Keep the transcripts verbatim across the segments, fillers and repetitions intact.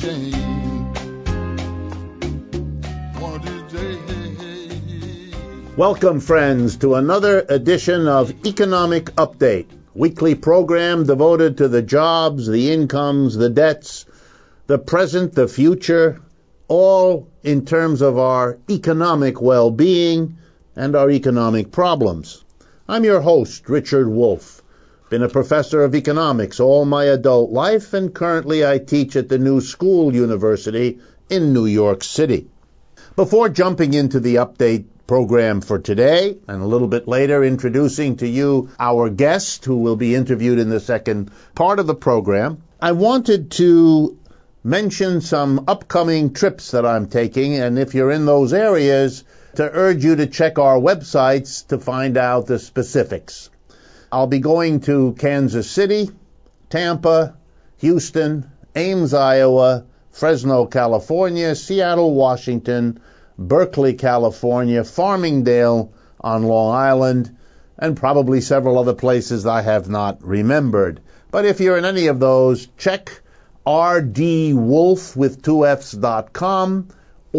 change. One of these days. Welcome, friends, to another edition of Economic Update, weekly program devoted to the jobs, the incomes, the debts, the present, the future, all in terms of our economic well-being and our economic problems. I'm your host, Richard Wolff. Been a professor of economics all my adult life, and currently I teach at the New School University in New York City. Before jumping into the update program for today, and a little bit later introducing to you our guest who will be interviewed in the second part of the program, I wanted to mention some upcoming trips that I'm taking, and if you're in those areas, to urge you to check our websites to find out the specifics. I'll be going to Kansas City, Tampa, Houston, Ames, Iowa, Fresno, California, Seattle, Washington, Berkeley, California, Farmingdale on Long Island, and probably several other places I have not remembered. But if you're in any of those, check r d wolf with two F's dot com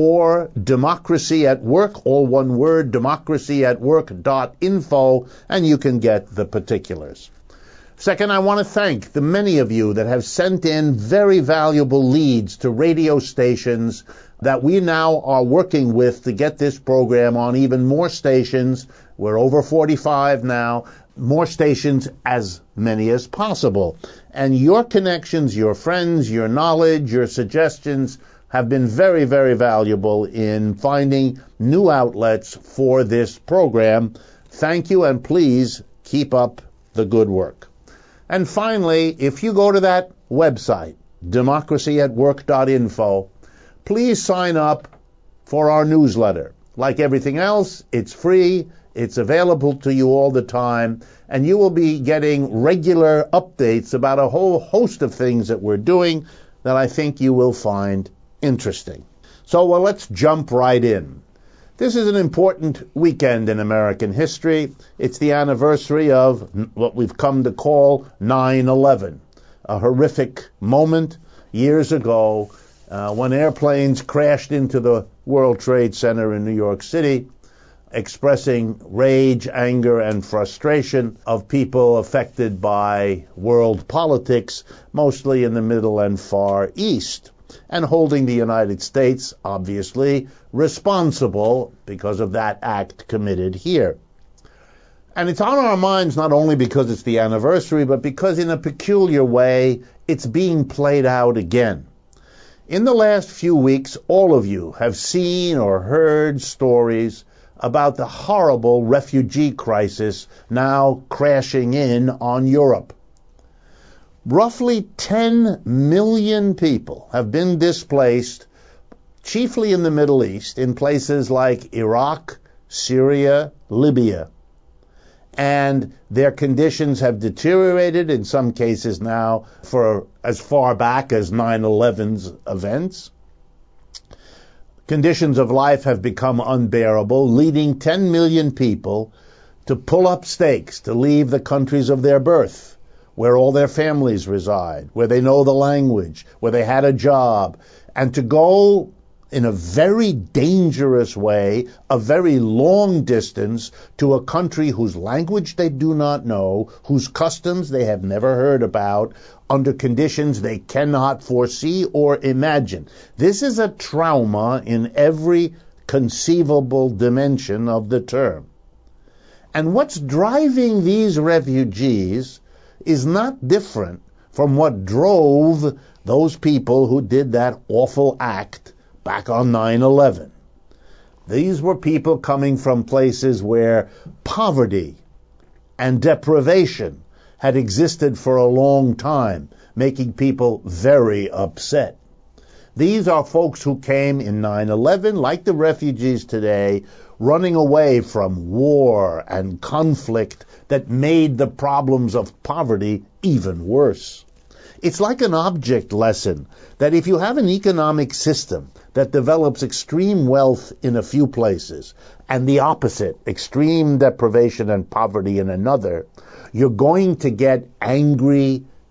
or Democracy at Work, all one word, democracy at work dot info, and you can get the particulars. Second, I want to thank the many of you that have sent in very valuable leads to radio stations that we now are working with to get this program on even more stations. We're over forty-five now, more stations, as many as possible. And your connections, your friends, your knowledge, your suggestions have been very, very valuable in finding new outlets for this program. Thank you, and please keep up the good work. And finally, if you go to that website, democracy at work dot info, please sign up for our newsletter. Like everything else, it's free, it's available to you all the time, and you will be getting regular updates about a whole host of things that we're doing that I think you will find interesting. So, well, let's jump right in. This is an important weekend in American history. It's the anniversary of what we've come to call nine eleven, a horrific moment years ago uh, when airplanes crashed into the World Trade Center in New York City, expressing rage, anger, and frustration of people affected by world politics, mostly in the Middle and Far East, and holding the United States, obviously, responsible because of that act committed here. And it's on our minds not only because it's the anniversary, but because in a peculiar way, it's being played out again. In the last few weeks, all of you have seen or heard stories about the horrible refugee crisis now crashing in on Europe. Roughly ten million people have been displaced, chiefly in the Middle East, in places like Iraq, Syria, Libya. And their conditions have deteriorated in some cases now for as far back as nine eleven's events. Conditions of life have become unbearable, leading ten million people to pull up stakes to leave the countries of their birth, where all their families reside, where they know the language, where they had a job, and to go in a very dangerous way, a very long distance, to a country whose language they do not know, whose customs they have never heard about, under conditions they cannot foresee or imagine. This is a trauma in every conceivable dimension of the term. And what's driving these refugees is not different from what drove those people who did that awful act back on nine eleven. These were people coming from places where poverty and deprivation had existed for a long time, making people very upset. These are folks who came in nine eleven, like the refugees today, running away from war and conflict that made the problems of poverty even worse. It's like an object lesson that if you have an economic system that develops extreme wealth in a few places and the opposite, extreme deprivation and poverty in another, you're going to get angry,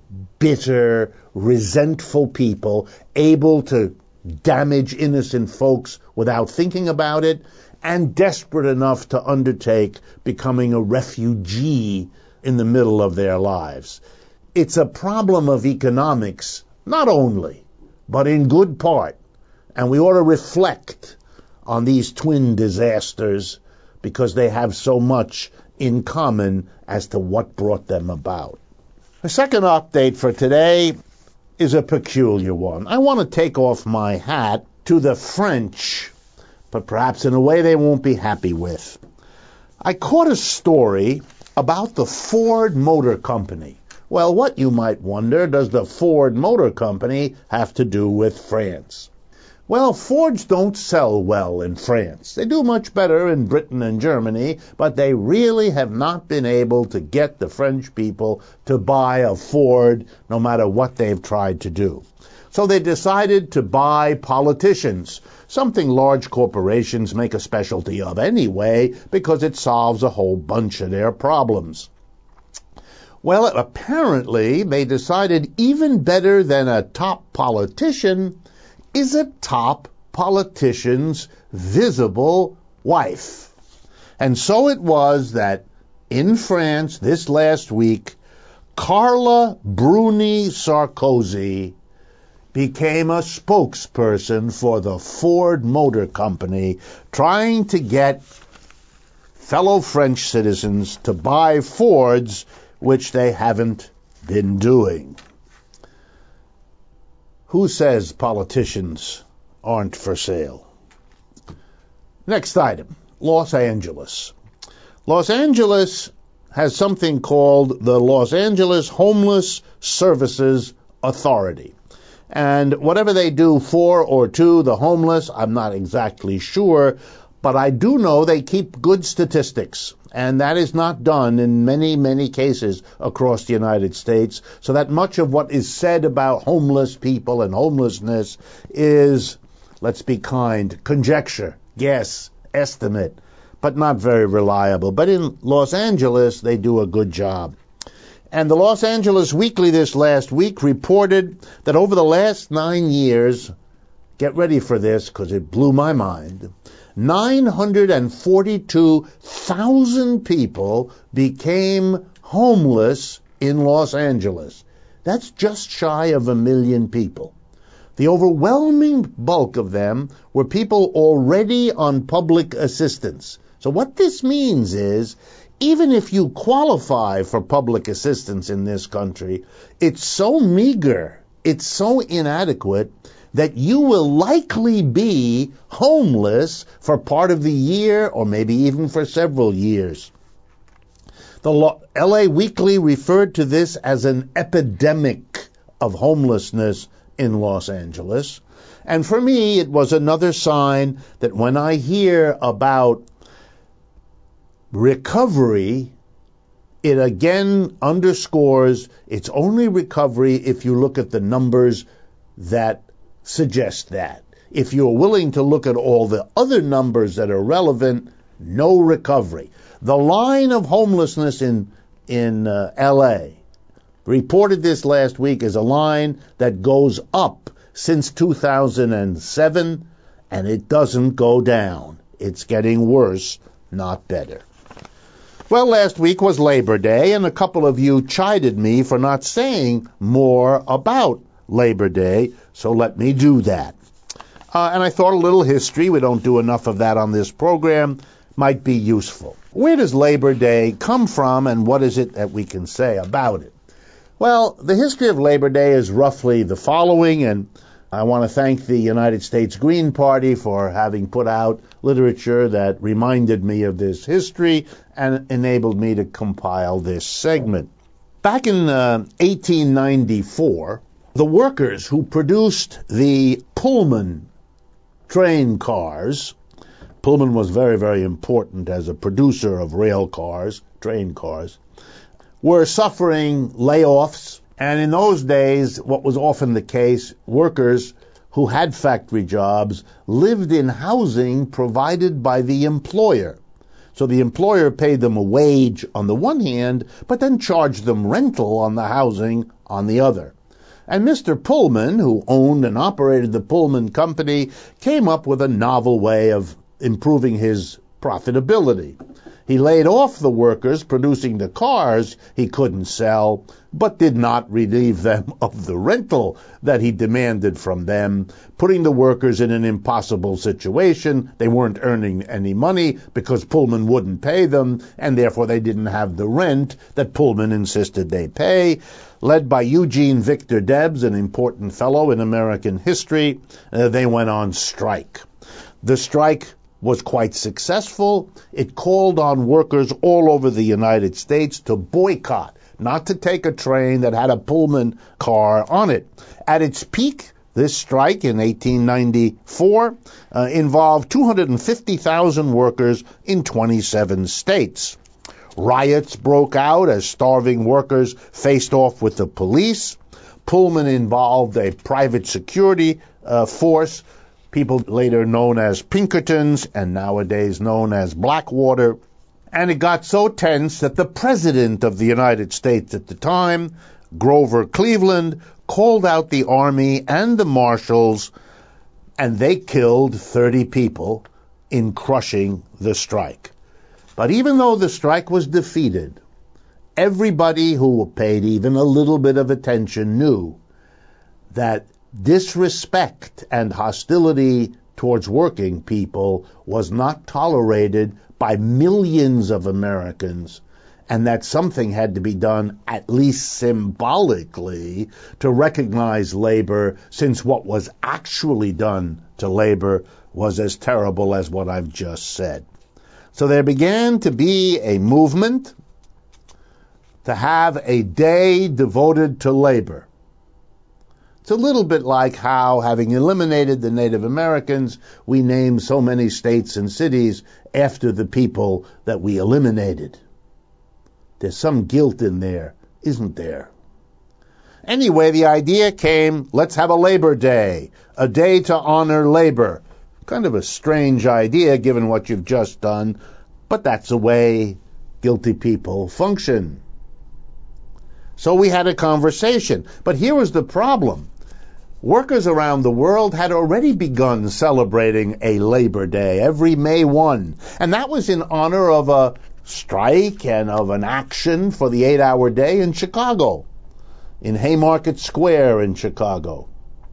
bitter, resentful people able to damage innocent folks without thinking about it, and desperate enough to undertake becoming a refugee in the middle of their lives. It's a problem of economics, not only, but in good part, and we ought to reflect on these twin disasters because they have so much in common as to what brought them about. The second update for today is a peculiar one. I want to take off my hat to the French, but perhaps in a way they won't be happy with. I caught a story about the Ford Motor Company. Well, what, you might wonder, does the Ford Motor Company have to do with France? Well, Fords don't sell well in France. They do much better in Britain and Germany, but they really have not been able to get the French people to buy a Ford no matter what they've tried to do. So they decided to buy politicians, something large corporations make a specialty of anyway, because it solves a whole bunch of their problems. Well, apparently they decided even better than a top politician is a top politician's visible wife. And so it was that in France this last week, Carla Bruni Sarkozy became a spokesperson for the Ford Motor Company, trying to get fellow French citizens to buy Fords, which they haven't been doing. Who says politicians aren't for sale? Next item, Los Angeles. Los Angeles has something called the Los Angeles Homeless Services Authority. And whatever they do for or to the homeless, I'm not exactly sure, but I do know they keep good statistics. And that is not done in many, many cases across the United States, so that much of what is said about homeless people and homelessness is, let's be kind, conjecture, guess, estimate, but not very reliable. But in Los Angeles, they do a good job. And the Los Angeles Weekly this last week reported that over the last nine years, get ready for this because it blew my mind, nine hundred forty-two thousand people became homeless in Los Angeles. That's just shy of a million people. The overwhelming bulk of them were people already on public assistance. So what this means is, even if you qualify for public assistance in this country, it's so meager, it's so inadequate, that you will likely be homeless for part of the year or maybe even for several years. The L A Weekly referred to this as an epidemic of homelessness in Los Angeles. And for me, it was another sign that when I hear about recovery, it again underscores it's only recovery if you look at the numbers that suggest that. If you're willing to look at all the other numbers that are relevant, no recovery. The line of homelessness in in uh, L A, reported this last week, is a line that goes up since two thousand seven, and it doesn't go down. It's getting worse, not better. Well, last week was Labor Day, and a couple of you chided me for not saying more about Labor Day, so let me do that. Uh, and I thought a little history, we don't do enough of that on this program, might be useful. Where does Labor Day come from, and what is it that we can say about it? Well, the history of Labor Day is roughly the following, and I want to thank the United States Green Party for having put out literature that reminded me of this history and enabled me to compile this segment. Back in uh, eighteen ninety-four, the workers who produced the Pullman train cars, Pullman was very, very important as a producer of rail cars, train cars, were suffering layoffs. And in those days, what was often the case, workers who had factory jobs lived in housing provided by the employer. So the employer paid them a wage on the one hand, but then charged them rental on the housing on the other. And Mister Pullman, who owned and operated the Pullman Company, came up with a novel way of improving his profitability. He laid off the workers producing the cars he couldn't sell, but did not relieve them of the rental that he demanded from them, putting the workers in an impossible situation. They weren't earning any money because Pullman wouldn't pay them, and therefore they didn't have the rent that Pullman insisted they pay. Led by Eugene Victor Debs, an important fellow in American history, uh, they went on strike. The strike was quite successful. It called on workers all over the United States to boycott, not to take a train that had a Pullman car on it. At its peak, this strike in eighteen ninety-four uh, involved two hundred fifty thousand workers in twenty-seven states. Riots broke out as starving workers faced off with the police. Pullman involved a private security uh, force, people later known as Pinkertons and nowadays known as Blackwater. And it got so tense that the President of the United States at the time, Grover Cleveland, called out the Army and the Marshals, and they killed thirty people in crushing the strike. But even though the strike was defeated, everybody who paid even a little bit of attention knew that disrespect and hostility towards working people was not tolerated by millions of Americans, and that something had to be done, at least symbolically, to recognize labor, since what was actually done to labor was as terrible as what I've just said. So there began to be a movement to have a day devoted to labor. It's a little bit like how, having eliminated the Native Americans, we name so many states and cities after the people that we eliminated. There's some guilt in there, isn't there? Anyway, the idea came, let's have a Labor Day, a day to honor labor. Kind of a strange idea given what you've just done, but that's the way guilty people function. So we had a conversation. But here was the problem. Workers around the world had already begun celebrating a Labor Day every May first, and that was in honor of a strike and of an action for the eight-hour day in Chicago, in Haymarket Square in Chicago.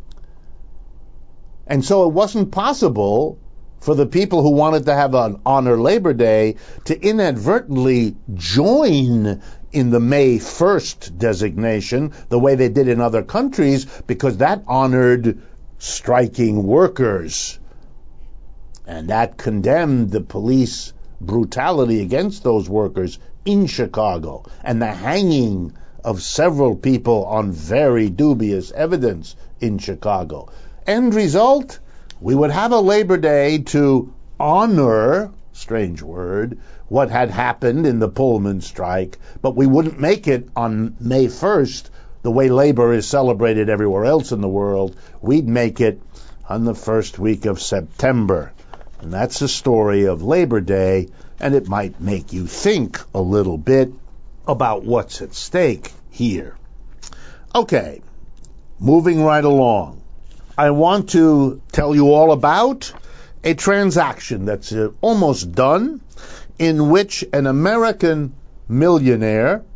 And so it wasn't possible for the people who wanted to have an honor Labor Day to inadvertently join in the May first designation the way they did in other countries, because that honored striking workers. And that condemned the police brutality against those workers in Chicago and the hanging of several people on very dubious evidence in Chicago. End result, we would have a Labor Day to honor, strange word, what had happened in the Pullman strike, but we wouldn't make it on May first the way labor is celebrated everywhere else in the world. We'd make it on the first week of September. And that's the story of Labor Day, and it might make you think a little bit about what's at stake here. Okay, moving right along. I want to tell you all about a transaction that's uh, almost done, in which an American millionaire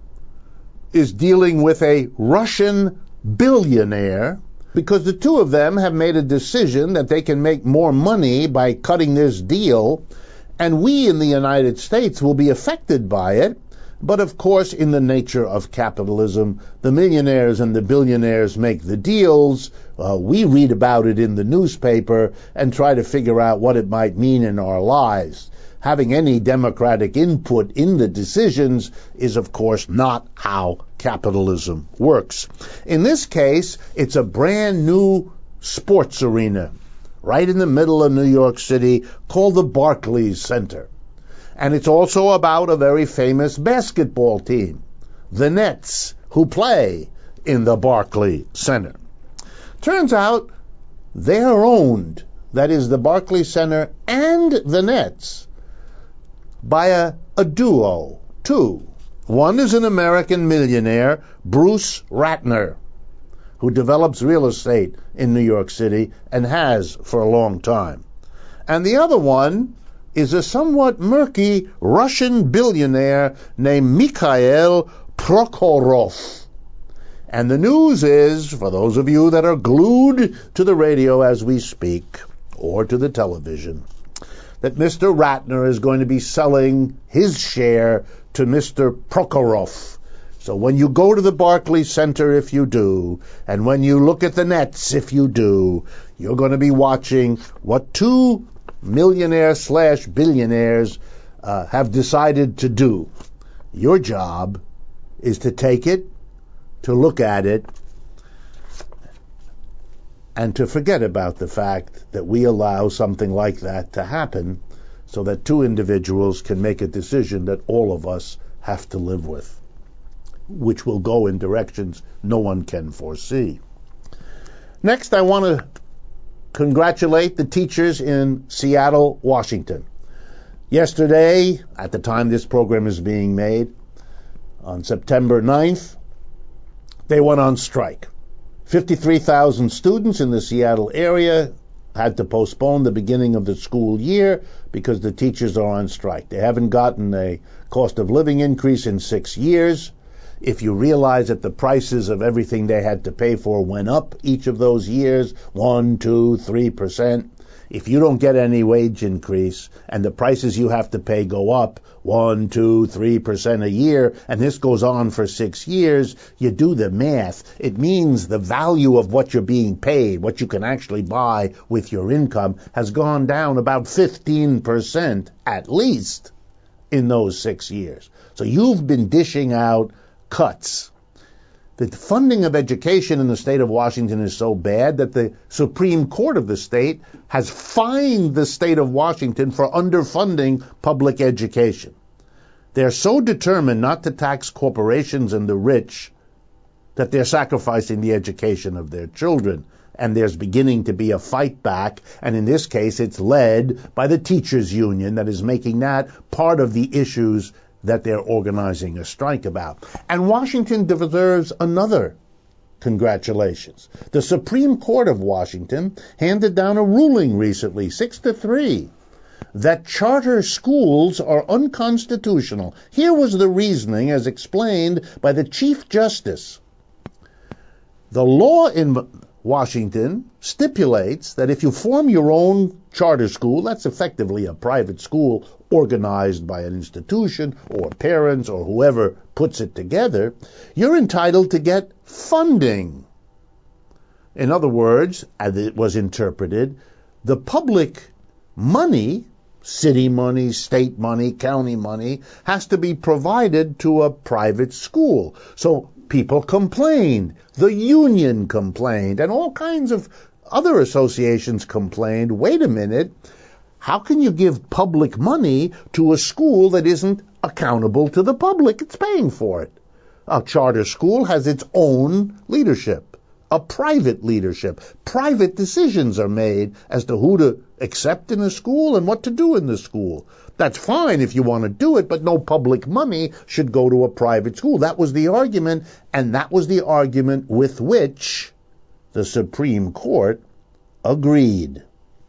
is dealing with a Russian billionaire, because the two of them have made a decision that they can make more money by cutting this deal, and we in the United States will be affected by it. But of course, in the nature of capitalism, the millionaires and the billionaires make the deals. Uh, we read about it in the newspaper and try to figure out what it might mean in our lives. Having any democratic input in the decisions is, of course, not how capitalism works. In this case, it's a brand new sports arena right in the middle of New York City called the Barclays Center. And it's also about a very famous basketball team, the Nets, who play in the Barclays Center. Turns out they are owned, that is the Barclays Center and the Nets, by a, a duo, two, One is an American millionaire, Bruce Ratner, who develops real estate in New York City and has for a long time. And the other one is a somewhat murky Russian billionaire named Mikhail Prokhorov. And the news is, for those of you that are glued to the radio as we speak, or to the television, that Mister Ratner is going to be selling his share to Mister Prokhorov. So when you go to the Barclays Center, if you do, and when you look at the nets, if you do, you're going to be watching what two millionaires slash billionaires uh, have decided to do. Your job is to take it, to look at it, and to forget about the fact that we allow something like that to happen so that two individuals can make a decision that all of us have to live with, which will go in directions no one can foresee. Next, I want to congratulate the teachers in Seattle, Washington. Yesterday, at the time this program is being made, on September ninth, they went on strike. fifty-three thousand students in the Seattle area had to postpone the beginning of the school year because the teachers are on strike. They haven't gotten a cost of living increase in six years. If you realize that the prices of everything they had to pay for went up each of those years, one, two, three percent, if you don't get any wage increase and the prices you have to pay go up one, two, three percent a year, and this goes on for six years, you do the math. It means the value of what you're being paid, what you can actually buy with your income, has gone down about fifteen percent at least in those six years. So you've been dishing out cuts. The funding of education in the state of Washington is so bad that the Supreme Court of the state has fined the state of Washington for underfunding public education. They're so determined not to tax corporations and the rich that they're sacrificing the education of their children. And there's beginning to be a fight back, and in this case it's led by the teachers union that is making that part of the issues that they're organizing a strike about. And Washington deserves another congratulations. The Supreme Court of Washington handed down a ruling recently, six to three, that charter schools are unconstitutional. Here was the reasoning as explained by the Chief Justice. The law in Washington stipulates that if you form your own charter school, that's effectively a private school organized by an institution or parents or whoever puts it together, you're entitled to get funding. In other words, as it was interpreted, the public money, city money, state money, county money, has to be provided to a private school. So people complained, the union complained, and all kinds of other associations complained, wait a minute, how can you give public money to a school that isn't accountable to the public? It's paying for it. A charter school has its own leadership, a private leadership. Private decisions are made as to who to accept in a school and what to do in the school. That's fine if you want to do it, but no public money should go to a private school. That was the argument, and that was the argument with which the Supreme Court agreed.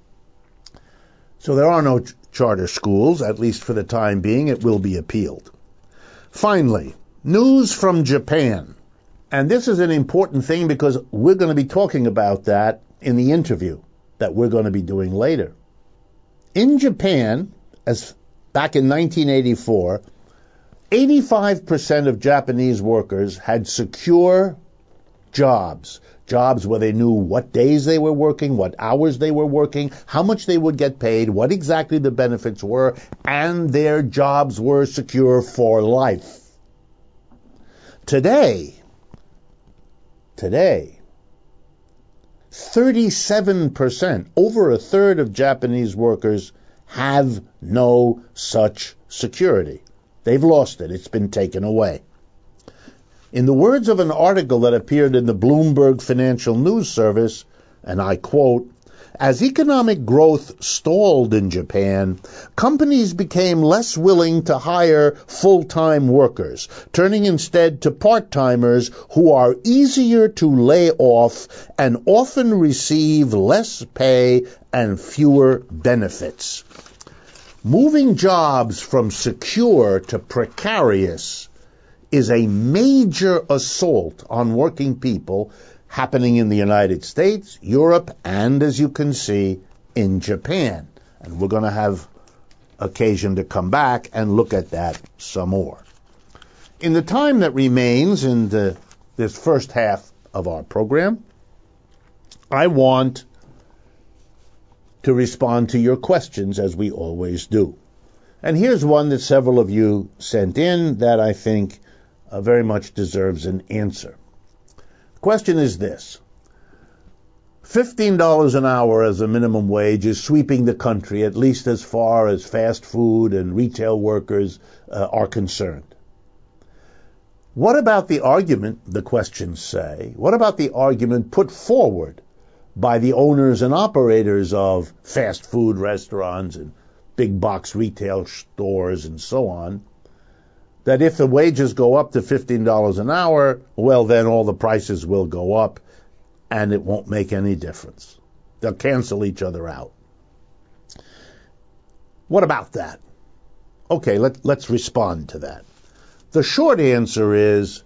So there are no ch- charter schools, at least for the time being. It will be appealed. Finally, news from Japan. And this is an important thing because we're going to be talking about that in the interview that we're going to be doing later. In Japan, as back in nineteen eighty-four, eighty-five percent of Japanese workers had secure jobs. Jobs where they knew what days they were working, what hours they were working, how much they would get paid, what exactly the benefits were, and their jobs were secure for life. Today, today, thirty-seven percent, over a third of Japanese workers have no such security. They've lost it. It's been taken away. In the words of an article that appeared in the Bloomberg Financial News Service, and I quote, As economic growth stalled in Japan, companies became less willing to hire full-time workers, turning instead to part-timers who are easier to lay off and often receive less pay and fewer benefits. Moving jobs from secure to precarious is a major assault on working people happening in the United States, Europe, and, as you can see, in Japan. And we're going to have occasion to come back and look at that some more. In the time that remains in the, this first half of our program, I want to respond to your questions, as we always do. And here's one that several of you sent in that I think uh, very much deserves an answer. The question is this. fifteen dollars an hour as a minimum wage is sweeping the country, at least as far as fast food and retail workers uh, are concerned. What about the argument, the questions say, what about the argument put forward by the owners and operators of fast food restaurants and big box retail stores and so on, that if the wages go up to fifteen dollars an hour, well, then all the prices will go up and it won't make any difference. They'll cancel each other out. What about that? Okay, let, let's respond to that. The short answer is,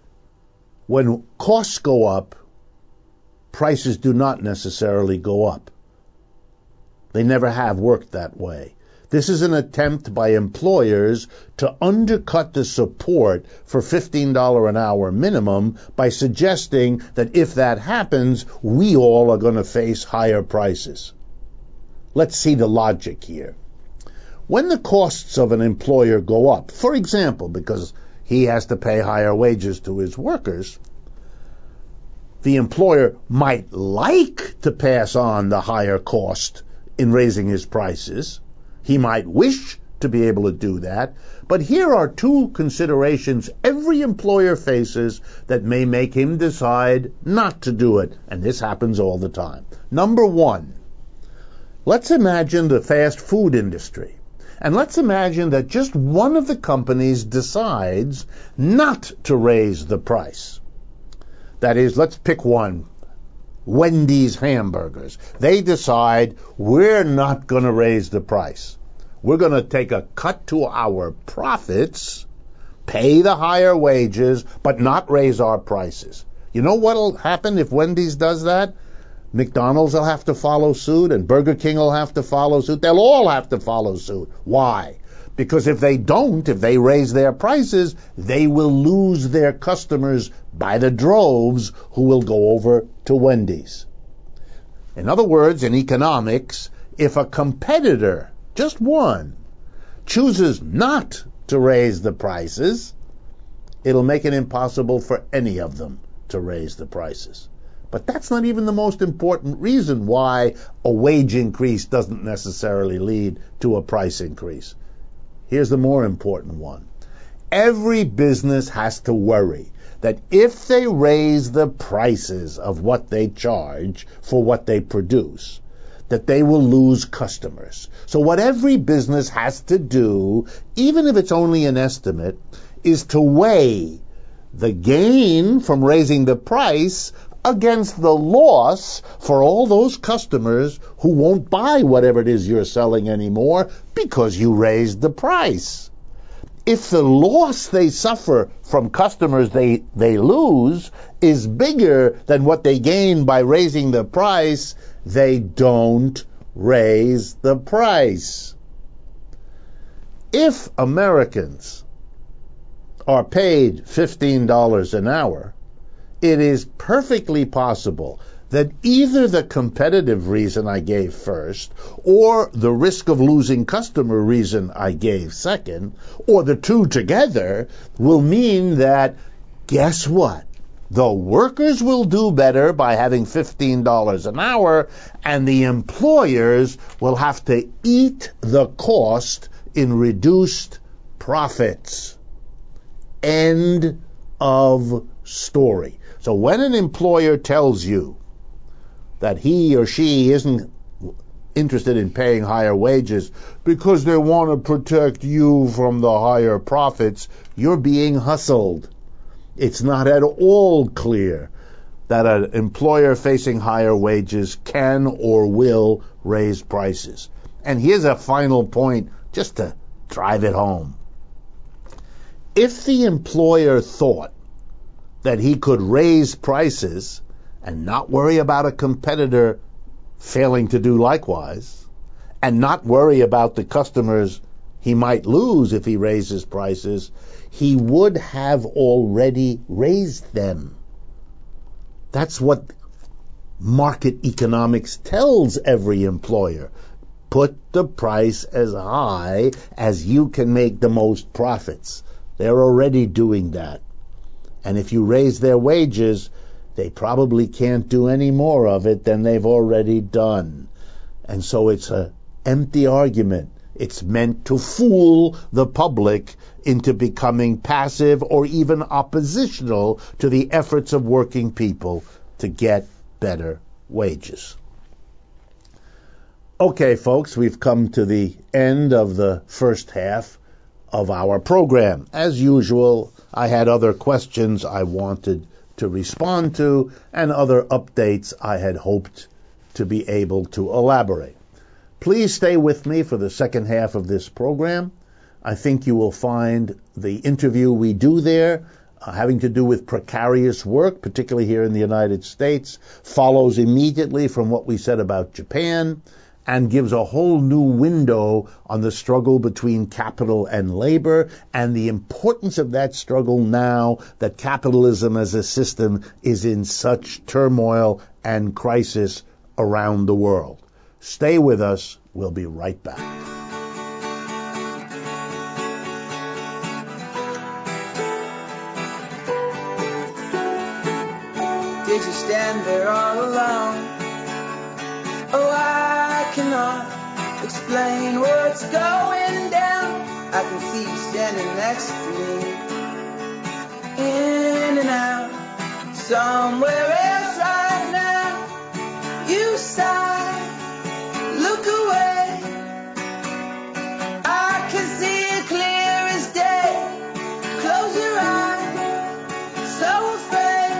when costs go up, prices do not necessarily go up. They never have worked that way. This is an attempt by employers to undercut the support for fifteen dollars an hour minimum by suggesting that if that happens, we all are going to face higher prices. Let's see the logic here. When the costs of an employer go up, for example, because he has to pay higher wages to his workers, the employer might like to pass on the higher cost in raising his prices. He might wish to be able to do that. But here are two considerations every employer faces that may make him decide not to do it. And this happens all the time. Number one, let's imagine the fast food industry. And let's imagine that just one of the companies decides not to raise the price. That is, let's pick one. Wendy's hamburgers. They decide we're not going to raise the price. We're going to take a cut to our profits, pay the higher wages, but not raise our prices. You know what will happen if Wendy's does that? McDonald's will have to follow suit, and Burger King will have to follow suit. They'll all have to follow suit. Why? Because if they don't, if they raise their prices, they will lose their customers by the droves who will go over to Wendy's. In other words, in economics, if a competitor, just one, chooses not to raise the prices, it'll make it impossible for any of them to raise the prices. But that's not even the most important reason why a wage increase doesn't necessarily lead to a price increase. Here's the more important one. Every business has to worry that if they raise the prices of what they charge for what they produce, that they will lose customers. So what every business has to do, even if it's only an estimate, is to weigh the gain from raising the price against the loss for all those customers who won't buy whatever it is you're selling anymore because you raised the price. If the loss they suffer from customers they, they lose is bigger than what they gain by raising the price, they don't raise the price. If Americans are paid fifteen dollars an hour, it is perfectly possible that either the competitive reason I gave first, or the risk of losing customer reason I gave second, or the two together, will mean that, guess what? The workers will do better by having fifteen dollars an hour, and the employers will have to eat the cost in reduced profits. End of story. So when an employer tells you that he or she isn't interested in paying higher wages because they want to protect you from the higher profits, you're being hustled. It's not at all clear that an employer facing higher wages can or will raise prices. And here's a final point just to drive it home. If the employer thought that he could raise prices and not worry about a competitor failing to do likewise, and not worry about the customers he might lose if he raises prices, he would have already raised them. That's what market economics tells every employer. Put the price as high as you can make the most profits. They're already doing that. And if you raise their wages, they probably can't do any more of it than they've already done. And so it's an empty argument. It's meant to fool the public into becoming passive or even oppositional to the efforts of working people to get better wages. Okay, folks, we've come to the end of the first half of our program. As usual, I had other questions I wanted to respond to and other updates I had hoped to be able to elaborate. Please stay with me for the second half of this program. I think you will find the interview we do there uh, having to do with precarious work, particularly here in the United States, follows immediately from what we said about Japan, and gives a whole new window on the struggle between capital and labor and the importance of that struggle now that capitalism as a system is in such turmoil and crisis around the world. Stay with us. We'll be right back. Did you stand there all alone? Oh, I cannot explain what's going down. I can see you standing next to me, in and out, somewhere else right now. You sigh, look away. I can see it clear as day. Close your eyes, so afraid.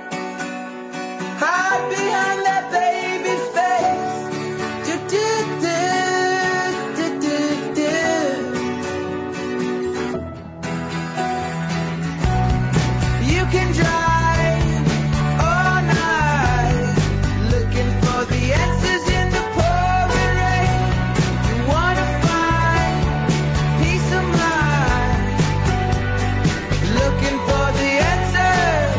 Hide behind that baby face. You can drive all night looking for the answers in the pouring rain. You wanna find peace of mind, looking for the answers.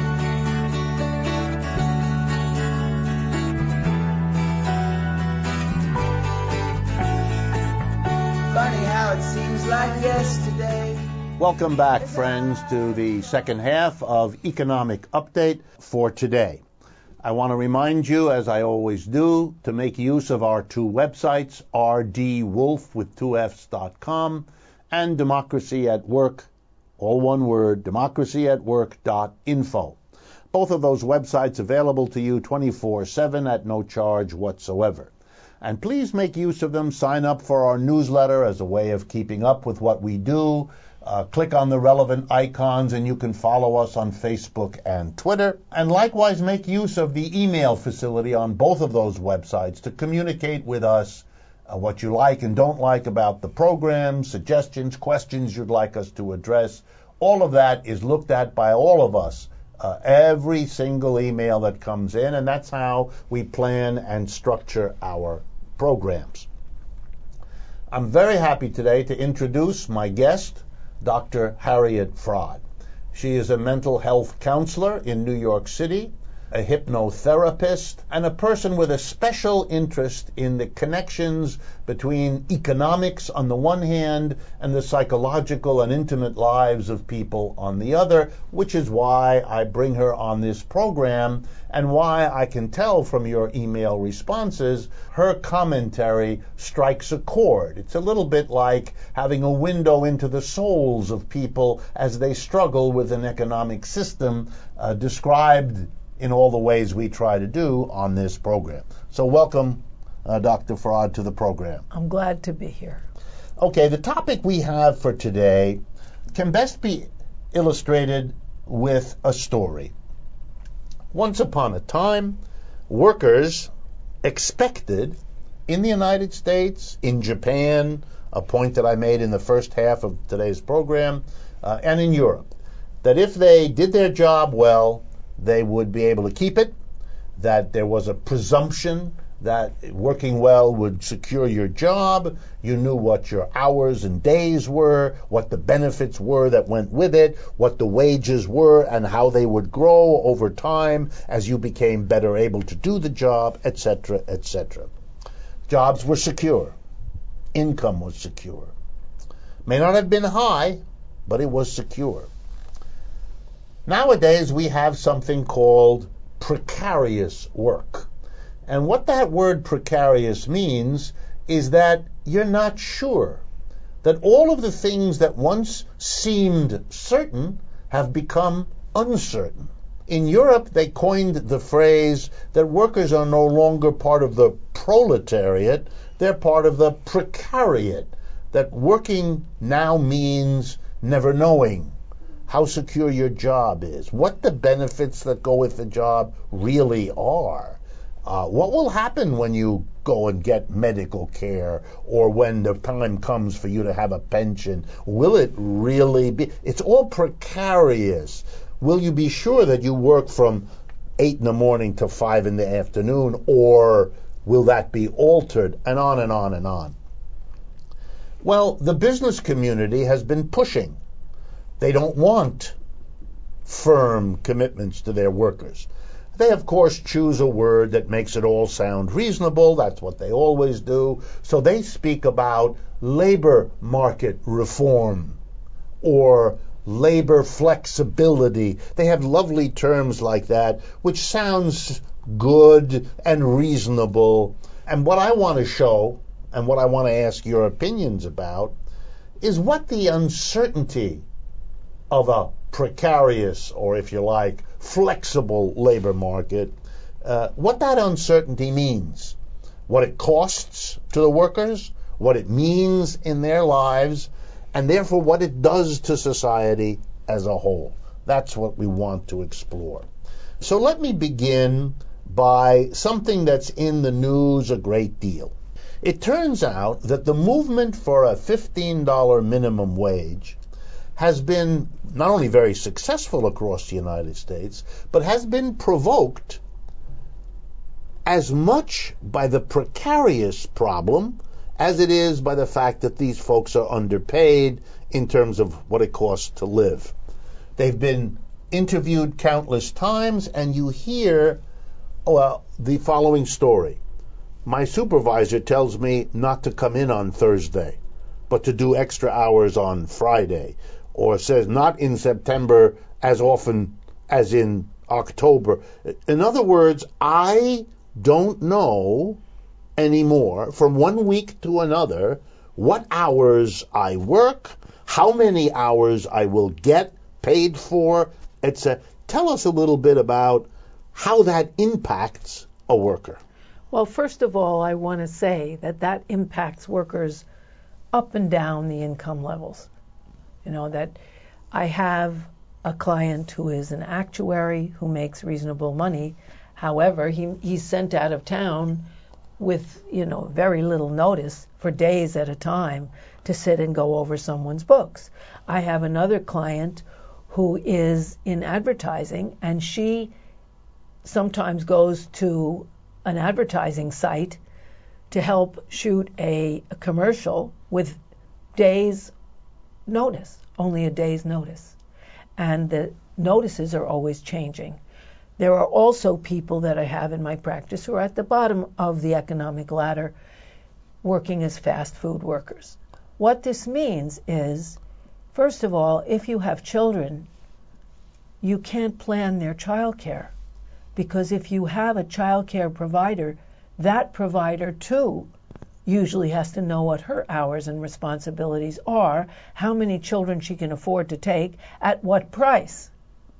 Funny how it seems like yesterday. Welcome back, friends, to the second half of Economic Update for today. I want to remind you, as I always do, to make use of our two websites, r d wolf with two f's dot com and Democracy at Work, all one word, democracy at work dot info. Both of those websites available to you twenty-four seven at no charge whatsoever. And please make use of them. Sign up for our newsletter as a way of keeping up with what we do. Uh, click on the relevant icons and you can follow us on Facebook and Twitter. And likewise, make use of the email facility on both of those websites to communicate with us uh, what you like and don't like about the program, suggestions, questions you'd like us to address. All of that is looked at by all of us, uh, every single email that comes in, and that's how we plan and structure our programs. I'm very happy today to introduce my guest, Doctor Harriet Fraad. She is a mental health counselor in New York City, a hypnotherapist, and a person with a special interest in the connections between economics on the one hand and the psychological and intimate lives of people on the other, which is why I bring her on this program and why I can tell from your email responses her commentary strikes a chord. It's a little bit like having a window into the souls of people as they struggle with an economic system uh, described in all the ways we try to do on this program. So welcome, uh, Doctor Farad, to the program. I'm glad to be here. Okay, the topic we have for today can best be illustrated with a story. Once upon a time, workers expected in the United States, in Japan, a point that I made in the first half of today's program, uh, and in Europe, that if they did their job well, they would be able to keep it, that there was a presumption that working well would secure your job. You knew what your hours and days were, what the benefits were that went with it, what the wages were, and how they would grow over time as you became better able to do the job, et cetera, et cetera. Jobs were secure. Income was secure. May not have been high, but it was secure. Nowadays, we have something called precarious work. And what that word precarious means is that you're not sure, that all of the things that once seemed certain have become uncertain. In Europe, they coined the phrase that workers are no longer part of the proletariat, they're part of the precariat, that working now means never knowing how secure your job is, what the benefits that go with the job really are. Uh, what will happen when you go and get medical care, or when the time comes for you to have a pension? Will it really be? It's all precarious. Will you be sure that you work from eight in the morning to five in the afternoon, or will that be altered? And on and on and on. Well, the business community has been pushing. They don't want firm commitments to their workers. They, of course, choose a word that makes it all sound reasonable. That's what they always do. So they speak about labor market reform or labor flexibility. They have lovely terms like that, which sounds good and reasonable. And what I want to show, and what I want to ask your opinions about, is what the uncertainty of a precarious, or if you like, flexible labor market, uh, what that uncertainty means, what it costs to the workers, what it means in their lives, and therefore what it does to society as a whole. That's what we want to explore. So let me begin by something that's in the news a great deal. It turns out that the movement for a fifteen dollars minimum wage has been not only very successful across the United States, but has been provoked as much by the precarious problem as it is by the fact that these folks are underpaid in terms of what it costs to live. They've been interviewed countless times, and you hear, well, the following story. My supervisor tells me not to come in on Thursday, but to do extra hours on Friday. Or says not in September as often as in October. In other words, I don't know anymore from one week to another what hours I work, how many hours I will get paid for, et cetera. Tell us a little bit about how that impacts a worker. Well, first of all, I want to say that that impacts workers up and down the income levels. You know, that I have a client who is an actuary who makes reasonable money. However, he he's sent out of town with, you know, very little notice for days at a time to sit and go over someone's books. I have another client who is in advertising, and she sometimes goes to an advertising site to help shoot a, a commercial with days notice, only a day's notice. And the notices are always changing. There are also people that I have in my practice who are at the bottom of the economic ladder working as fast food workers. What this means is, first of all, if you have children, you can't plan their child care, because if you have a child care provider, that provider too usually has to know what her hours and responsibilities are, how many children she can afford to take, at what price.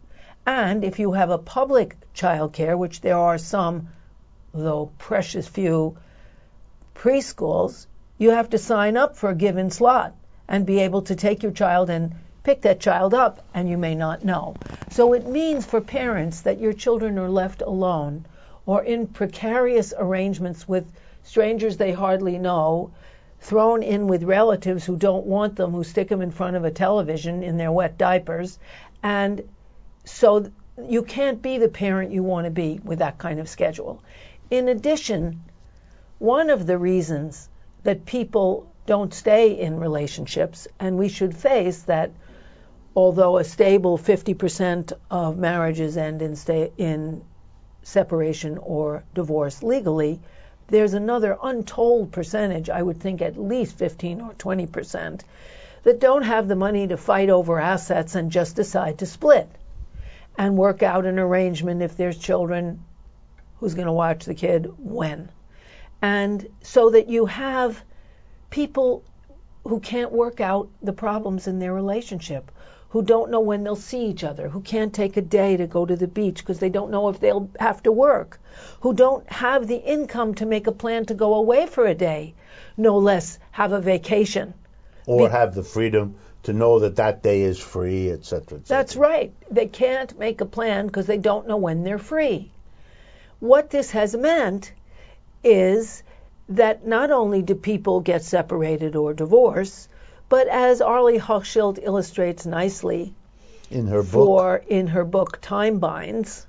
And if you have a public child care, which there are some, though precious few, preschools, you have to sign up for a given slot and be able to take your child and pick that child up, and you may not know. So it means for parents that your children are left alone or in precarious arrangements with strangers they hardly know, thrown in with relatives who don't want them, who stick them in front of a television in their wet diapers. And so you can't be the parent you want to be with that kind of schedule. In addition, one of the reasons that people don't stay in relationships, and we should face that although a stable fifty percent of marriages end in, sta- in separation or divorce legally, there's another untold percentage, I would think at least fifteen or twenty percent, that don't have the money to fight over assets and just decide to split and work out an arrangement if there's children, who's going to watch the kid, when. And so that you have people who can't work out the problems in their relationship, who don't know when they'll see each other, who can't take a day to go to the beach because they don't know if they'll have to work, who don't have the income to make a plan to go away for a day, no less have a vacation. Or Be- have the freedom to know that that day is free, et cetera, et cetera. That's right. They can't make a plan because they don't know when they're free. What this has meant is that not only do people get separated or divorced, but as Arlie Hochschild illustrates nicely in her book, for in her book Time Binds,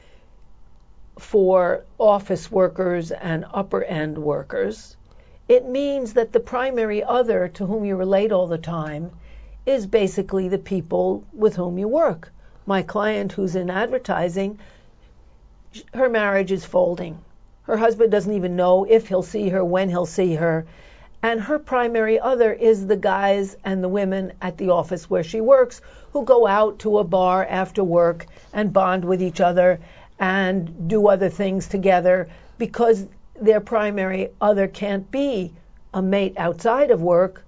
for office workers and upper end workers, it means that the primary other to whom you relate all the time is basically the people with whom you work. My client who's in advertising, her marriage is folding. Her husband doesn't even know if he'll see her, when he'll see her. And her primary other is the guys and the women at the office where she works who go out to a bar after work and bond with each other and do other things together because their primary other can't be a mate outside of work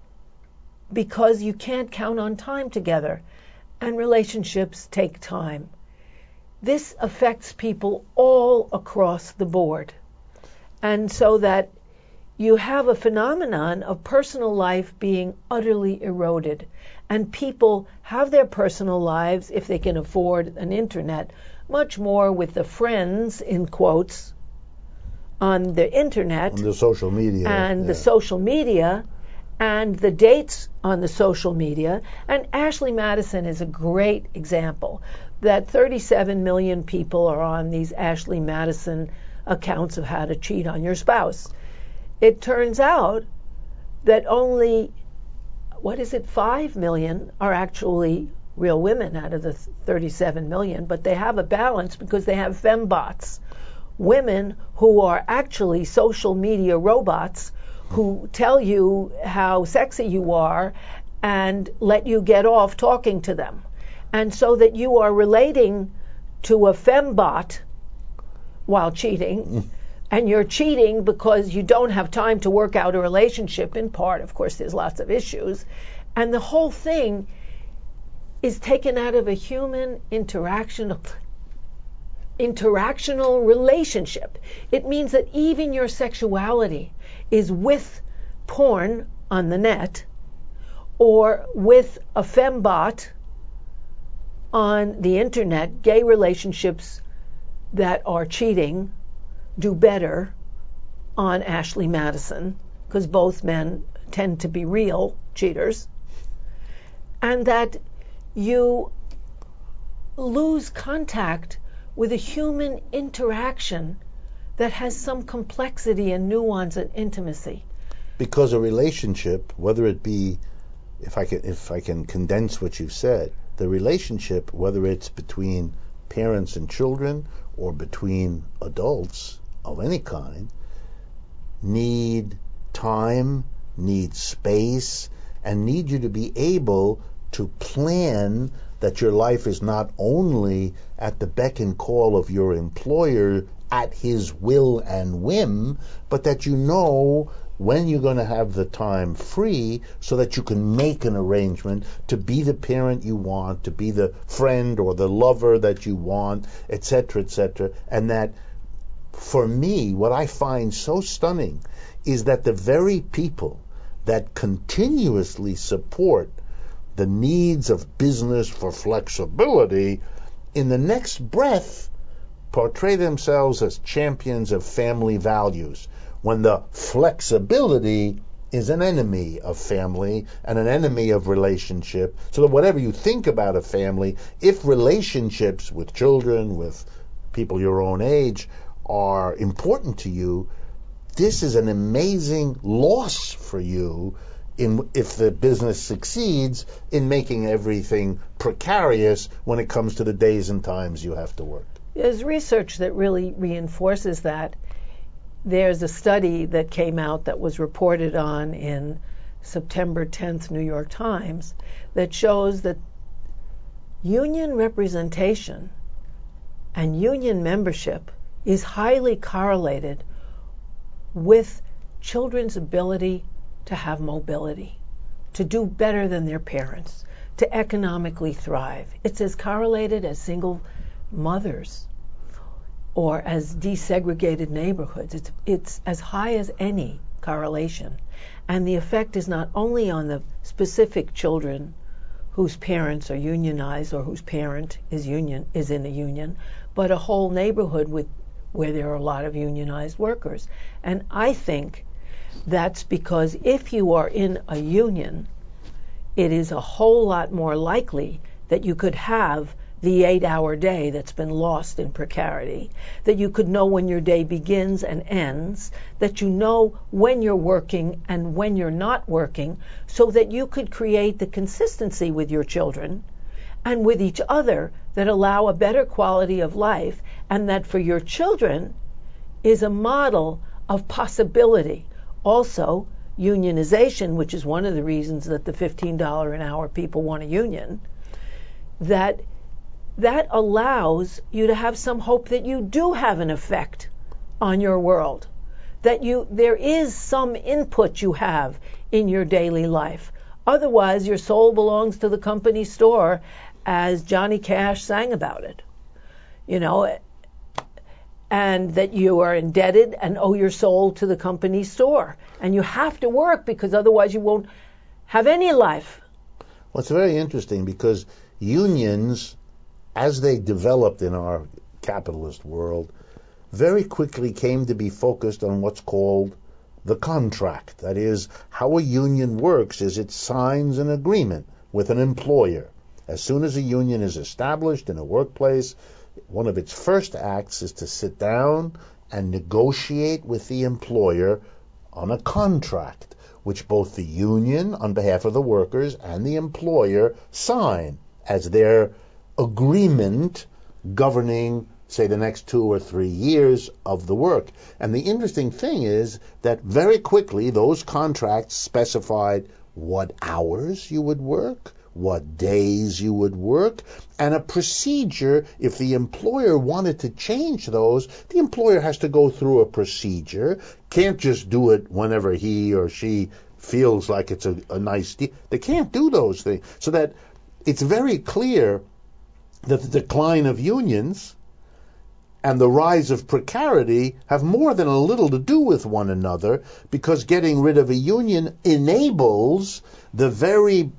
because you can't count on time together. And relationships take time. This affects people all across the board. And so that you have a phenomenon of personal life being utterly eroded. And people have their personal lives, if they can afford an internet, much more with the friends, in quotes, on the internet. On the social media. And yeah. the social media, and the dates on the social media. And Ashley Madison is a great example that thirty-seven million people are on these Ashley Madison accounts of how to cheat on your spouse. It turns out that only, what is it, five million are actually real women out of the thirty-seven million, but they have a balance because they have fembots, women who are actually social media robots who tell you how sexy you are and let you get off talking to them. And so that you are relating to a fembot while cheating, and you're cheating because you don't have time to work out a relationship, in part. Of course, there's lots of issues. And the whole thing is taken out of a human interaction, interactional relationship. It means that even your sexuality is with porn on the net or with a fembot on the internet. Gay relationships that are cheating do better on Ashley Madison because both men tend to be real cheaters, and that you lose contact with a human interaction that has some complexity and nuance and intimacy. Because a relationship, whether it be, if I can, if I can condense what you've said, the relationship, whether it's between parents and children or between adults of any kind, need time, need space, and need you to be able to plan that your life is not only at the beck and call of your employer at his will and whim, but that you know when you're going to have the time free so that you can make an arrangement to be the parent you want, to be the friend or the lover that you want, et cetera, et cetera. And that, for me, what I find so stunning is that the very people that continuously support the needs of business for flexibility, in the next breath, portray themselves as champions of family values, when the flexibility is an enemy of family and an enemy of relationship. So that whatever you think about a family, if relationships with children, with people your own age, are important to you, this is an amazing loss for you in if the business succeeds in making everything precarious when it comes to the days and times you have to work. There's research that really reinforces that. There's a study that came out that was reported on in September tenth New York Times that shows that union representation and union membership is highly correlated with children's ability to have mobility, to do better than their parents, to economically thrive. It's as correlated as single mothers or as desegregated neighborhoods. It's, it's as high as any correlation. And the effect is not only on the specific children whose parents are unionized or whose parent is union is in a union, but a whole neighborhood with where there are a lot of unionized workers. And I think that's because if you are in a union, it is a whole lot more likely that you could have the eight-hour day that's been lost in precarity, that you could know when your day begins and ends, that you know when you're working and when you're not working, so that you could create the consistency with your children and with each other that allow a better quality of life, and that for your children is a model of possibility. Also, unionization, which is one of the reasons that the fifteen dollars an hour people want a union, that that allows you to have some hope that you do have an effect on your world, that you there is some input you have in your daily life. Otherwise, your soul belongs to the company store, as Johnny Cash sang about it, you know, and that you are indebted and owe your soul to the company store. And you have to work because otherwise you won't have any life. Well, it's very interesting because unions, as they developed in our capitalist world, very quickly came to be focused on what's called the contract. That is, how a union works is it signs an agreement with an employer. As soon as a union is established in a workplace, one of its first acts is to sit down and negotiate with the employer on a contract, which both the union, on behalf of the workers, and the employer sign as their agreement governing, say, the next two or three years of the work. And the interesting thing is that very quickly those contracts specified what hours you would work, what days you would work, and a procedure. If the employer wanted to change those, the employer has to go through a procedure, can't just do it whenever he or she feels like it's a, a nice deal. They can't do those things. So that it's very clear that the decline of unions and the rise of precarity have more than a little to do with one another, because getting rid of a union enables the very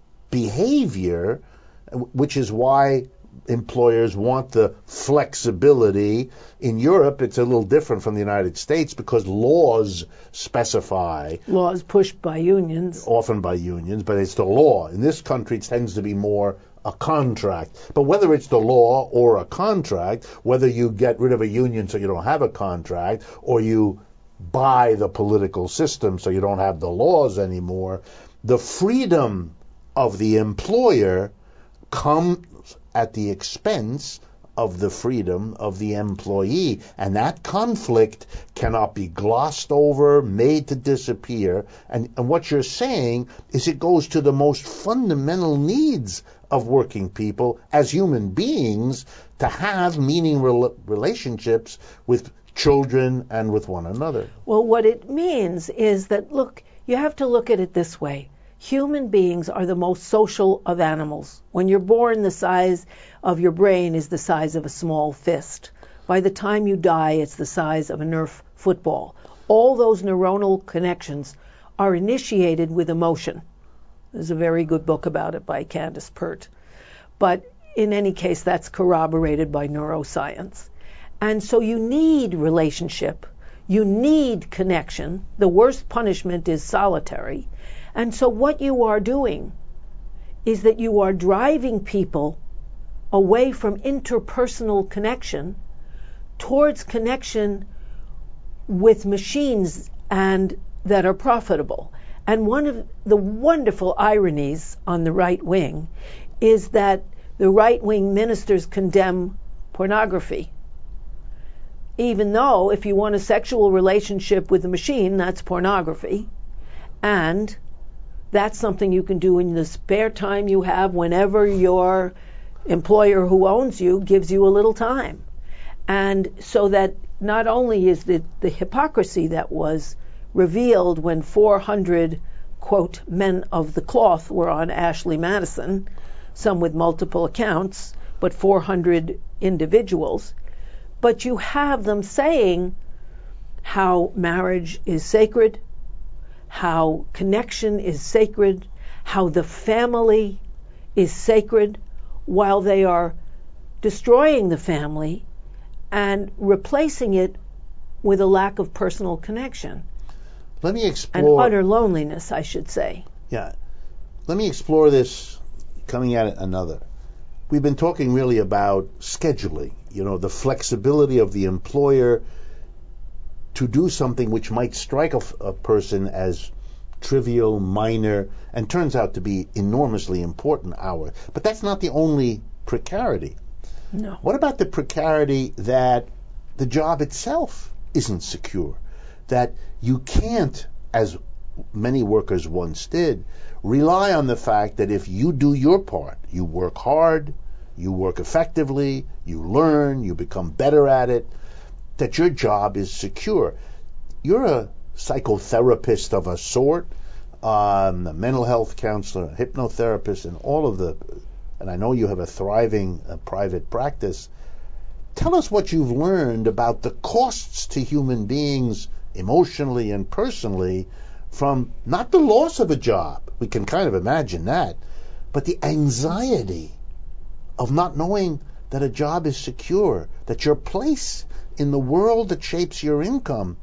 behavior, which is why employers want the flexibility. In Europe, it's a little different from the United States because laws specify. Laws pushed by unions. Often by unions, but it's the law. In this country, it tends to be more a contract. But whether it's the law or a contract, whether you get rid of a union so you don't have a contract, or you buy the political system so you don't have the laws anymore, the freedom of the employer comes at the expense of the freedom of the employee. And that conflict cannot be glossed over, made to disappear. And, and what you're saying is it goes to the most fundamental needs of working people as human beings, to have meaningful relationships with children and with one another. Well, what it means is that, look, you have to look at it this way. Human beings are the most social of animals. When you're born, the size of your brain is the size of a small fist. By the time you die, it's the size of a Nerf football. all those neuronal connections are initiated with emotion. There's a very good book about it by Candace Pert. But in any case, that's corroborated by neuroscience. And so you need relationship. You need connection. The worst punishment is solitary. And so what you are doing is that you are driving people away from interpersonal connection towards connection with machines and that are profitable. And one of the wonderful ironies on the right wing is that the right-wing ministers condemn pornography, even though if you want a sexual relationship with a machine, that's pornography. And that's something you can do in the spare time you have whenever your employer who owns you gives you a little time. And so that not only is the, the hypocrisy that was revealed when four hundred, quote, men of the cloth were on Ashley Madison, some with multiple accounts, but four hundred individuals, but you have them saying how marriage is sacred, how connection is sacred, how the family is sacred, while they are destroying the family and replacing it with a lack of personal connection. Let me And explore. utter loneliness, I should say. Yeah. Let me explore this coming at it another. We've been talking really about scheduling, you know, the flexibility of the employer to do something which might strike a, a person as trivial, minor, and turns out to be enormously important hours. But that's not the only precarity. No. What about the precarity that the job itself isn't secure? That you can't, as many workers once did, rely on the fact that if you do your part, you work hard, you work effectively, you learn, you become better at it, that your job is secure. You're a psychotherapist of a sort, um, a mental health counselor, a hypnotherapist, and all of the, and I know you have a thriving uh, private practice. Tell us what you've learned about the costs to human beings emotionally and personally from not the loss of a job, we can kind of imagine that, but the anxiety of not knowing that a job is secure, that your place in the world that shapes your income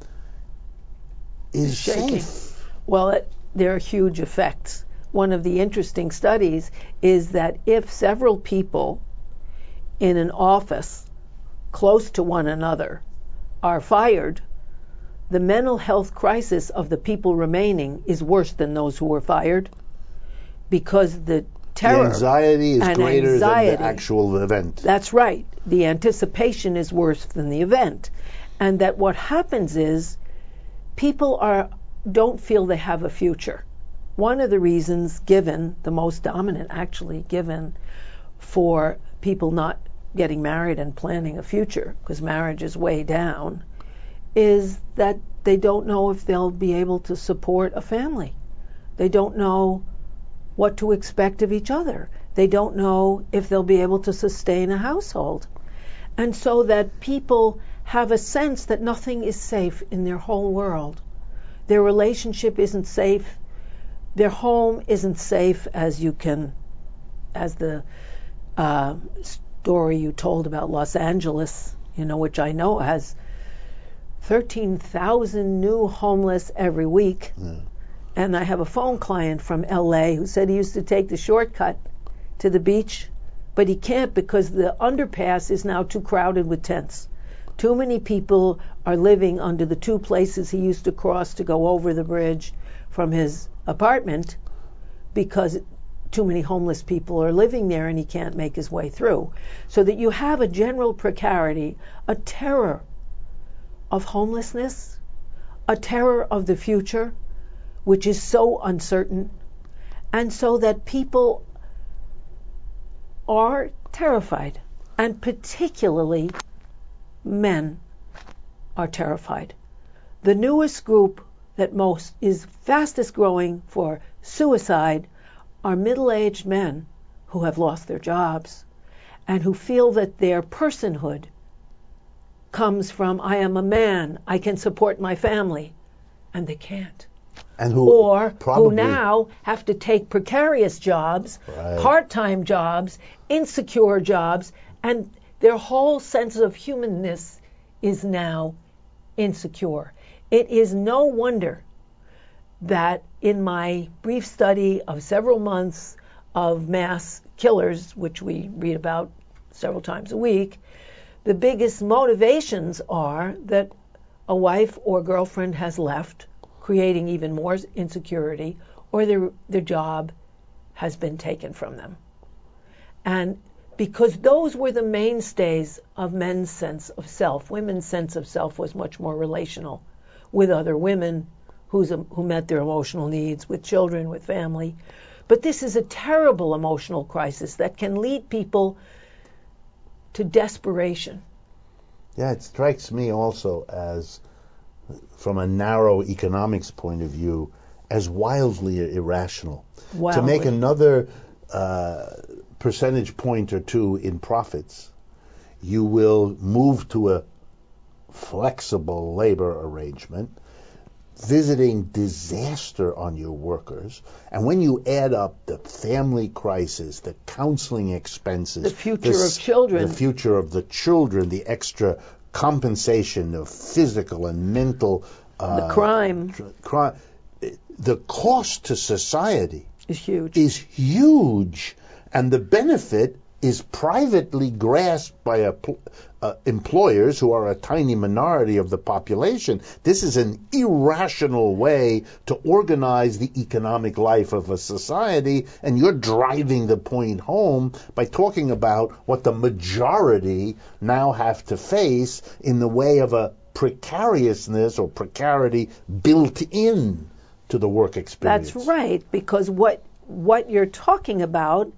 is Shaking. safe. Well, it, there are huge effects. One of the interesting studies is that if several people in an office close to one another are fired, the mental health crisis of the people remaining is worse than those who were fired, because the terror, the anxiety is and greater anxiety, than the actual event. That's right. The anticipation is worse than the event. And that what happens is people are don't feel they have a future. One of the reasons given, the most dominant actually given, for people not getting married and planning a future, because marriage is way down, is that they don't know if they'll be able to support a family. They don't know what to expect of each other. They don't know if they'll be able to sustain a household. And so that people have a sense that nothing is safe in their whole world. Their relationship isn't safe. Their home isn't safe, as you can, as the uh, story you told about Los Angeles, you know, which I know has thirteen thousand new homeless every week. Yeah. And I have a phone client from L A who said he used to take the shortcut to the beach, but he can't because the underpass is now too crowded with tents. Too many people are living under the two places he used to cross to go over the bridge from his apartment, because too many homeless people are living there and he can't make his way through. So that you have a general precarity, a terror of homelessness, a terror of the future, which is so uncertain, and so that people are terrified, and particularly men are terrified. The newest group that most is fastest growing for suicide are middle-aged men who have lost their jobs and who feel that their personhood comes from, I am a man, I can support my family. and they can't. And who Or probably, who now have to take precarious jobs, Right. part-time jobs, insecure jobs, and their whole sense of humanness is now insecure. It is no wonder that in my brief study of several months of mass killers, which we read about several times a week, the biggest motivations are that a wife or girlfriend has left, creating even more insecurity, or their, their job has been taken from them. And because those were the mainstays of men's sense of self, women's sense of self was much more relational with other women who's, who met their emotional needs, with children, with family. But this is a terrible emotional crisis that can lead people to desperation. Yeah, it strikes me also as, from a narrow economics point of view, as wildly irrational. Wildly. To make another uh, percentage point or two in profits, you will move to a flexible labor arrangement, visiting disaster on your workers, and when you add up the family crisis, the counseling expenses, The future the, of children. the future of the children, the extra compensation of physical and mental uh, The crime crime, the cost to society is huge. is huge, and the benefit is privately grasped by a, uh, employers who are a tiny minority of the population. This is an irrational way to organize the economic life of a society, and you're driving the point home by talking about what the majority now have to face in the way of a precariousness or precarity built in to the work experience. That's right, because what what you're talking about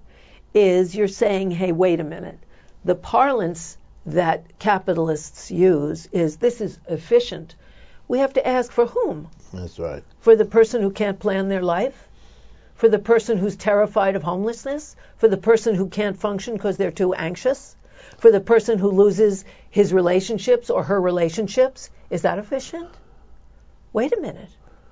is you're saying, hey, wait a minute. The parlance that capitalists use is this is efficient. We have to ask for whom? That's right. For the person who can't plan their life? For the person who's terrified of homelessness? For the person who can't function because they're too anxious? For the person who loses his relationships or her relationships? Is that efficient? Wait a minute.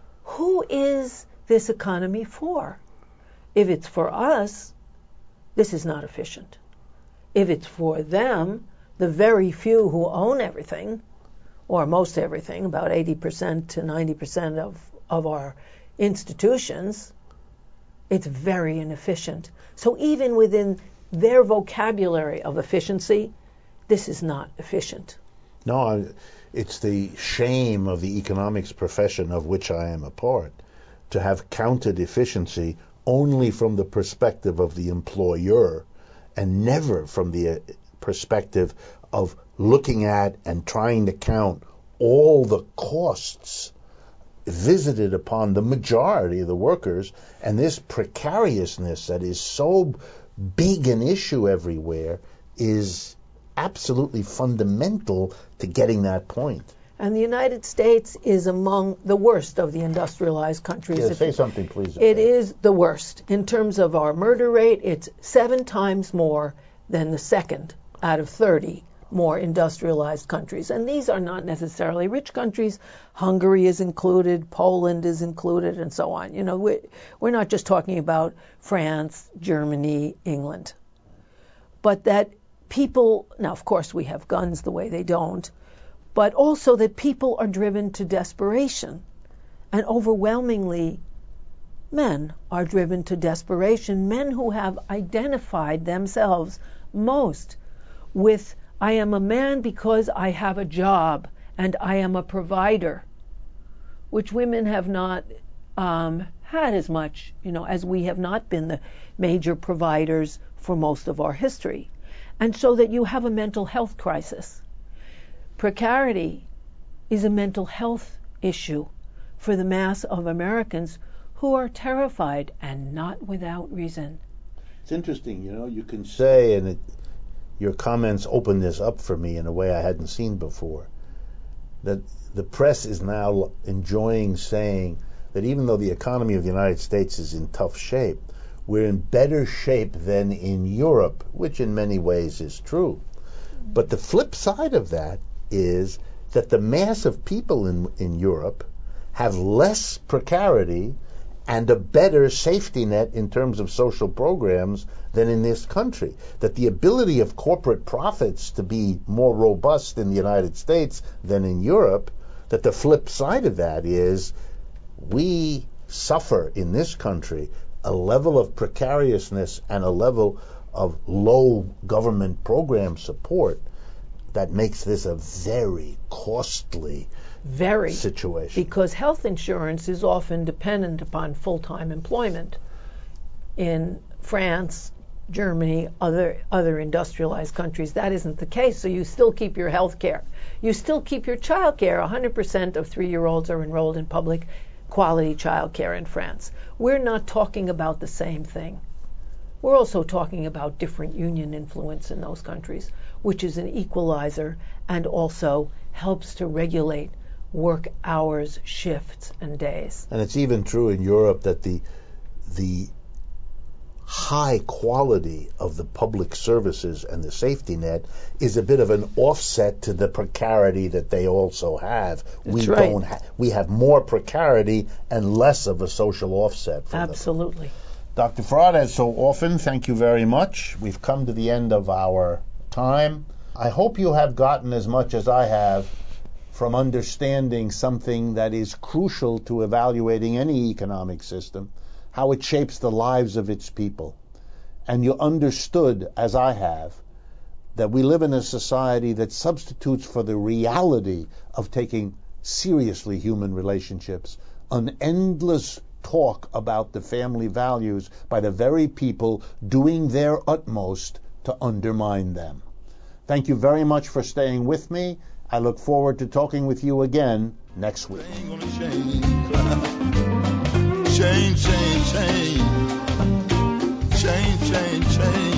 Who is this economy for? If it's for us, this is not efficient. If it's for them, the very few who own everything, or most everything, about eighty percent to ninety percent of, of our institutions, it's very inefficient. So even within their vocabulary of efficiency, this is not efficient. No, I, it's the shame of the economics profession of which I am a part to have counted efficiency only from the perspective of the employer and never from the uh, perspective of looking at and trying to count all the costs visited upon the majority of the workers, and this precariousness that is so big an issue everywhere is absolutely fundamental to getting that point. And the United States is among the worst of the industrialized countries. Yeah, If say it- something, please. It is the worst. In terms of our murder rate, it's seven times more than the second out of thirty more industrialized countries. And these are not necessarily rich countries. Hungary is included, Poland is included, and so on. You know, we're, we're not just talking about France, Germany, England. But that people, now of course we have guns the way they don't, but also that people are driven to desperation. And overwhelmingly, men are driven to desperation, men who have identified themselves most with, I am a man because I have a job and I am a provider, which women have not um, had as much, you know, as we have not been the major providers for most of our history. And so that you have a mental health crisis. Precarity is a mental health issue for the mass of Americans who are terrified, and not without reason. It's interesting, you know, you can say, and it, your comments open this up for me in a way I hadn't seen before, that the press is now enjoying saying that even though the economy of the United States is in tough shape, we're in better shape than in Europe, which in many ways is true. But the flip side of that is that the mass of people in, in Europe have less precarity and a better safety net in terms of social programs than in this country. That the ability of corporate profits to be more robust in the United States than in Europe, that the flip side of that is we suffer in this country a level of precariousness and a level of low government program support that makes this a very costly Very. situation. Because health insurance is often dependent upon full-time employment. In France, Germany, other other industrialized countries, that isn't the case. So you still keep your health care. You still keep your child care. one hundred percent of three-year-olds are enrolled in public quality child care in France. We're not talking about the same thing. We're also talking about different union influence in those countries, which is an equalizer and also helps to regulate work hours, shifts, and days. And it's even true in Europe that the the high quality of the public services and the safety net is a bit of an offset to the precarity that they also have. That's we right. don't ha- we have more precarity and less of a social offset for them. Absolutely. Doctor Farad, as so often, thank you very much. We've come to the end of our time. I hope you have gotten as much as I have from understanding something that is crucial to evaluating any economic system, how it shapes the lives of its people. And you understood, as I have, that we live in a society that substitutes for the reality of taking seriously human relationships an endless talk about the family values by the very people doing their utmost to undermine them. Thank you very much for staying with me. I look forward to talking with you again next week. Ain't gonna change. Change, change, change. Change, change, change.